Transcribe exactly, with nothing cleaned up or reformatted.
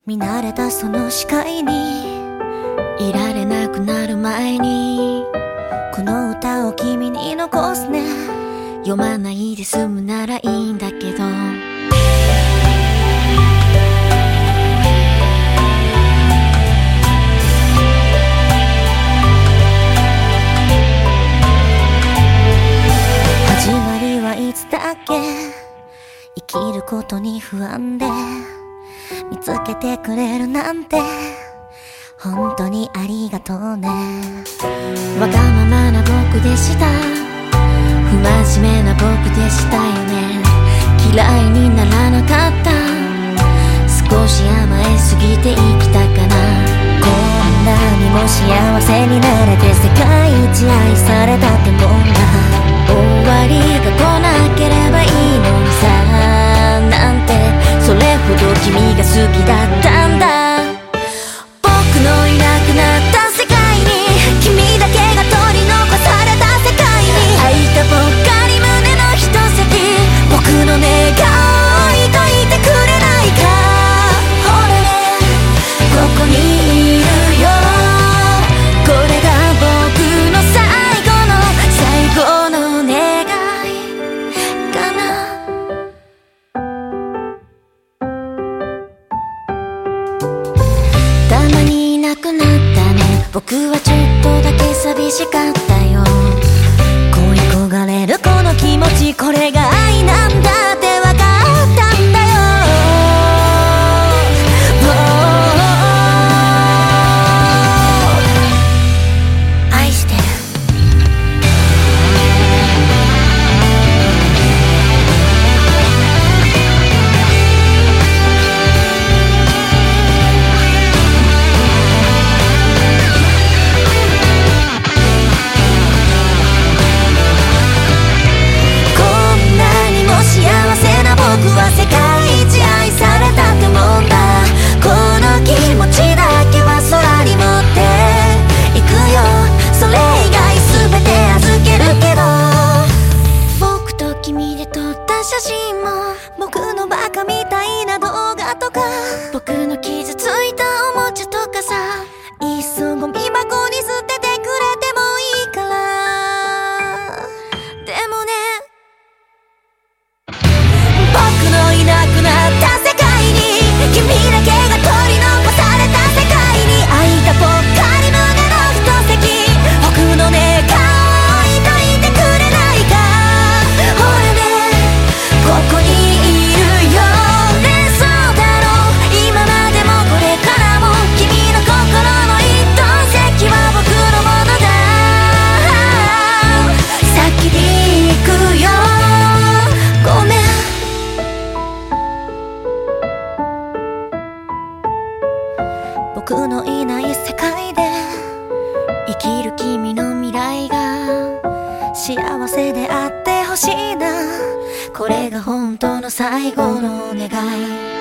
見慣れたその視界にいられなくなる前にこの歌を君に残すね。読まないで済むならいいんだけど、始まりはいつだっけ。生きることに不安で見つけてくれるなんて本当にありがとうね。わがままな僕でした、不真面目な僕でしたよね。嫌いにならなかった、少し甘えすぎて生きたかな。こんなにも幸せになれて世界一愛されたってもんだ。終わりが来なければいいのにさ、なんてそれほど君が好きだったんだ。僕のいなくなった世界に君だけが取り残された世界に、空いたぽっかり胸の一席、僕の願いを抱いてくれないか。ほらね、ここにいるよ。これが僕の最後の最後の願いかな。たまにいなくなったね。僕はちょっとだけ寂しかったよ。恋焦がれるこの気持ち、これが愛なんだってわかったんだよ。愛してる。僕は世界一愛されたってもんだ。この気持ちだけは空に持っていくよ。それ以外全て預けるけど、僕と君で撮った写真も僕のバカみたいな動画とか僕の傷ついたおもちゃとかさ、いっそゴミ箱に捨ててくれてもいいから。でもね、僕のいなくなった世界に君だけが取り残された世界に、空いたぽっかり胸の一席、僕の願いを抱いてくれないか。ほらね、ここにいるよ。ね、そうだろう、今までもこれからも君の心の一等席は僕のものだ。先に行くよ、ごめん。僕のいない世界で生きる君の未来が幸せであってほしいな。これが本当の最後の願い。